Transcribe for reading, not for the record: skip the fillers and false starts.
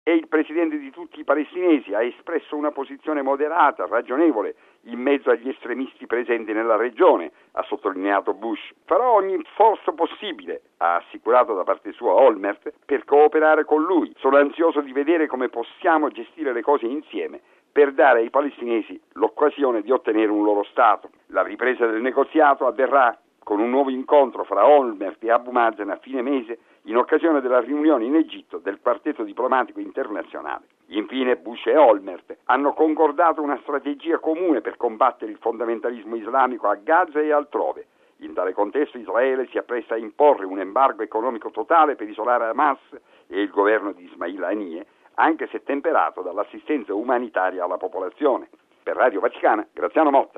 e il presidente di tutti i palestinesi ha espresso una posizione moderata, ragionevole, in mezzo agli estremisti presenti nella regione, ha sottolineato Bush. Farò ogni sforzo possibile, ha assicurato da parte sua Olmert, per cooperare con lui. Sono ansioso di vedere come possiamo gestire le cose insieme per dare ai palestinesi l'occasione di ottenere un loro Stato. La ripresa del negoziato avverrà con un nuovo incontro fra Olmert e Abu Mazen a fine mese in occasione della riunione in Egitto del quartetto diplomatico internazionale. Infine Bush e Olmert hanno concordato una strategia comune per combattere il fondamentalismo islamico a Gaza e altrove. In tale contesto Israele si appresta a imporre un embargo economico totale per isolare Hamas e il governo di Ismail Haniyeh, anche se temperato dall'assistenza umanitaria alla popolazione. Per Radio Vaticana, Graziano Motta.